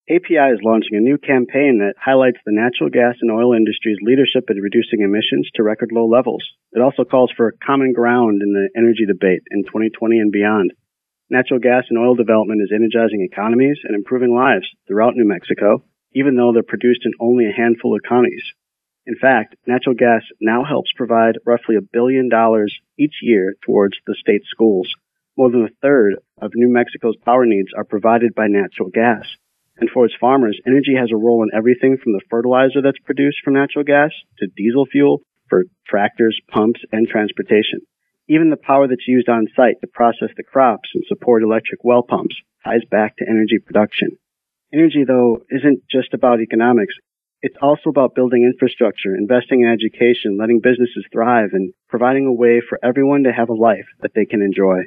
API is launching a new campaign that highlights the natural gas and oil industry's leadership in reducing emissions to record low levels. It also calls for common ground in the energy debate in 2020 and beyond. Natural gas and oil development is energizing economies and improving lives throughout New Mexico, even though they're produced in only a handful of counties. In fact, natural gas now helps provide roughly $1 billion each year towards the state schools. More than a third of New Mexico's power needs are provided by natural gas. And for its farmers, energy has a role in everything from the fertilizer that's produced from natural gas to diesel fuel for tractors, pumps, and transportation. Even the power that's used on site to process the crops and support electric well pumps ties back to energy production. Energy, though, isn't just about economics. It's also about building infrastructure, investing in education, letting businesses thrive, and providing a way for everyone to have a life that they can enjoy.